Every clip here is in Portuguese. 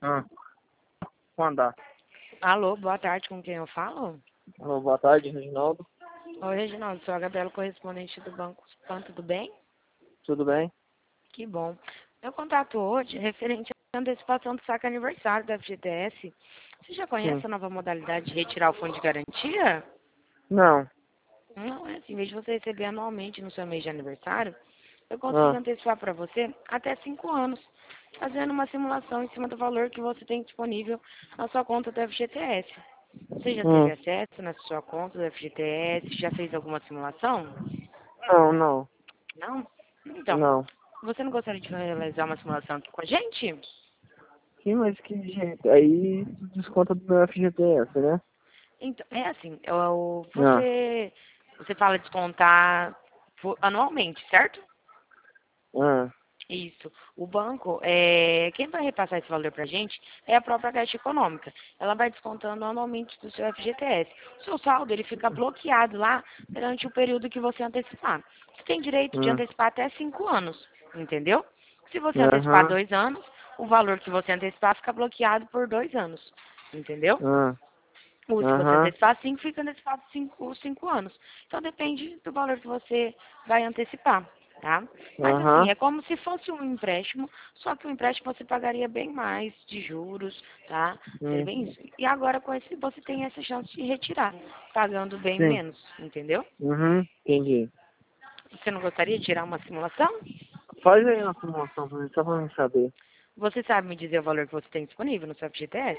Ah, mandar. Alô, boa tarde, com quem eu falo? Alô, boa tarde, Reginaldo. Oi, Reginaldo, sou a Gabriela, correspondente do Banco Pan, tudo bem? Tudo bem? Que bom. Meu contato hoje é referente à antecipação do saque aniversário da FGTS. Você já Sim. conhece a nova modalidade de retirar o fundo de garantia? Não. Não, é assim, em vez de você receber anualmente no seu mês de aniversário, eu consigo Ah, antecipar para você até 5 anos, fazendo uma simulação em cima do valor que você tem disponível na sua conta do FGTS. Você já teve hum. acesso na sua conta do FGTS? Já fez alguma simulação? Não, não. Não? Então, Não. você não gostaria de realizar uma simulação aqui com a gente? Sim, mas que jeito? Aí desconta do meu FGTS, né? Então, é assim, Ah, você fala descontar anualmente, certo? ah, Isso. O banco, quem vai repassar esse valor para a gente é a própria Caixa Econômica. Ela vai descontando anualmente do seu FGTS. O seu saldo, ele fica bloqueado lá durante o período que você antecipar. Você tem direito de hum. antecipar até 5 anos, entendeu? Se você antecipar Aham, 2 anos, o valor que você antecipar fica bloqueado por 2 anos, entendeu? ah, Ou se você aham, antecipar 5, fica antecipado os 5 anos. Então depende do valor que você vai antecipar, tá? Mas assim, aham, é como se fosse um empréstimo, só que o empréstimo você pagaria bem mais de juros, tá? Seria hum. bem isso. E agora com esse você tem essa chance de retirar, pagando bem Sim. menos, entendeu? Uhum, entendi. Você não gostaria de tirar uma simulação? Faz aí uma simulação pra mim, só pra mim saber. Você sabe me dizer o valor que você tem disponível no seu FGTS?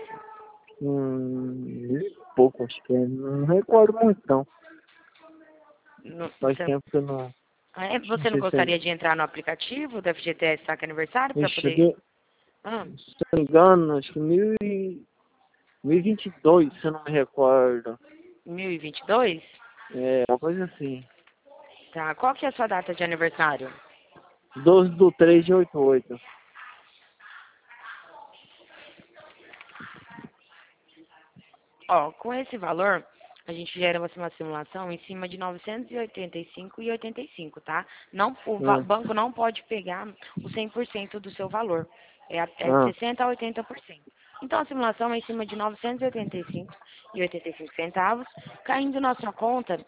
Pouco, acho que é. Não recordo muito, não. Faz Você, tempo que eu não você não sei se gostaria de entrar no aplicativo do FGTS Saque Aniversário eu para poder... cheguei, Ah, se não me engano, acho que 1022, se eu não me recordo. 1022? É, uma coisa assim. Tá. Qual que é a sua data de aniversário? 12/3/88. Ó, com esse valor, a gente gera uma simulação em cima de 985,85, tá? Não, o Ah, banco não pode pegar o 100% do seu valor. É até ah, 60% a 80%. Então, a simulação é em cima de 985,85 centavos, caindo na sua conta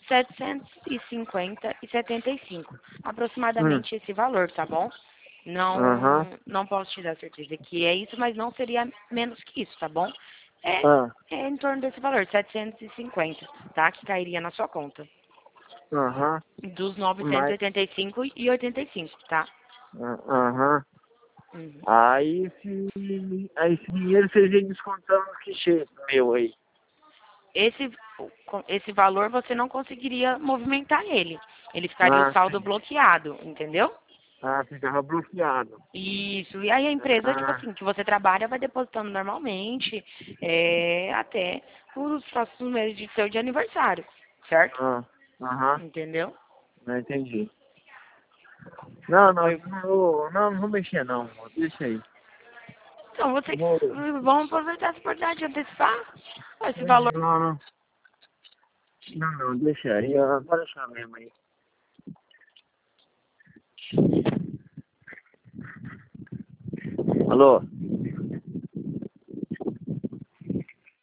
750,75. hum, Aproximadamente esse valor, tá bom? aham, Não posso te dar certeza que é isso, mas não seria menos que isso, tá bom? É, ah, é em torno desse valor, 750, tá? Que cairia na sua conta. aham, Dos mas, 985,85, tá? aham. Uhum. Aí esse dinheiro vocês iam descontando que jeito meu aí? Esse, esse valor você não conseguiria movimentar ele. Ele ficaria o Ah, saldo sim. bloqueado, entendeu? Ah, ficava bloqueado. Isso. E aí a empresa, tipo Ah, assim, que você trabalha vai depositando normalmente até os próximos meses de seu de aniversário, certo? ah, aham, Entendeu? não entendi. Não, não, Oi. não vou mexer não, amor. Deixa aí. Então, vocês Vou, vão aproveitar essa oportunidade de antecipar esse valor. não, não, deixa aí, pode deixar mesmo aí. Alô?